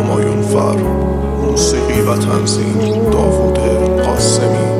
همایون فر. موسیقی و تنظیم داوود قاسمی.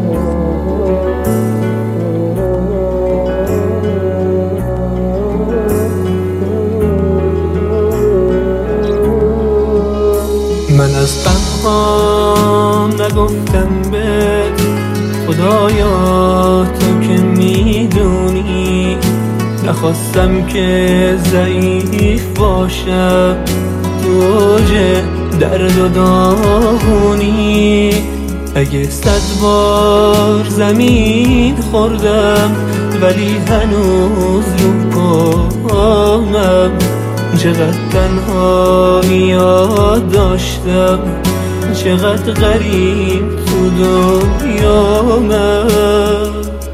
من از غم‌هام نگفتم بهت خدایا، تو که میدونی نخواستم که ضعیف باشم تو اوج درد و داغونی. اگه 100 بار زمین خوردم ولی هنوز رو پامم، چقدر تنهایی یاد داشتم، چقدر غریب تو دنیامم.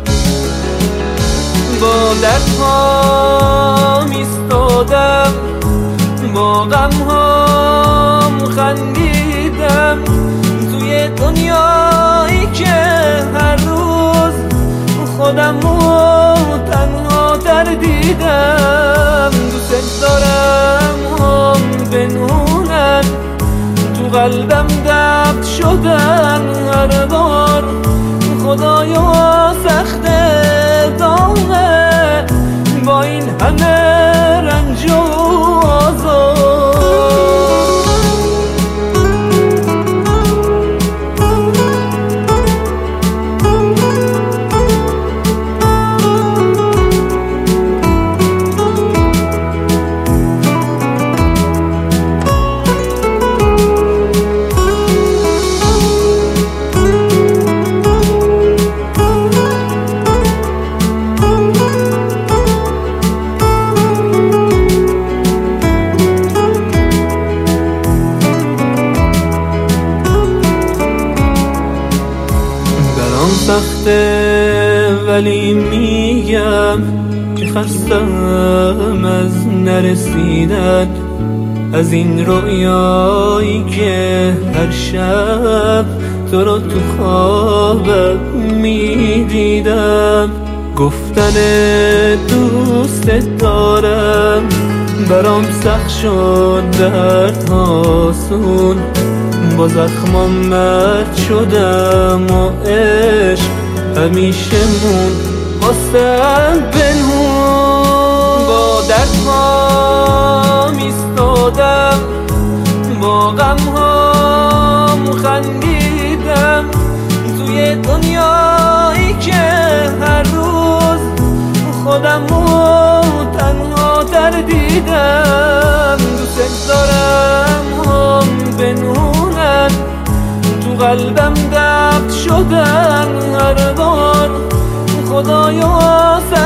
با دردهام ایستادم، با غمهام خندیدم، توی دنیایی که هر روز خودمو تنها تر دیدم. دوست دارم هم بنونن تو قلبم دفن شدن هر بار. خدایا سخت دامه با این همه رنج و آزار. سخته ولی میگم که خستم از نرسیدن، از این رویایی که هر شب تو رو تو خوابم میدیدم. گفتن دوست دارم برام سخت شد، درد آسون با زخمام مرد شدم و عشق همیشه مون واسم پنهون. با دردهام ایستادم، با غمهام خندیدم، توی دنیایی که هر روز خودمو تنها تر دیدم. دوست دارم هم بنونن تو قلبم دفن شدن هر بار. خدایا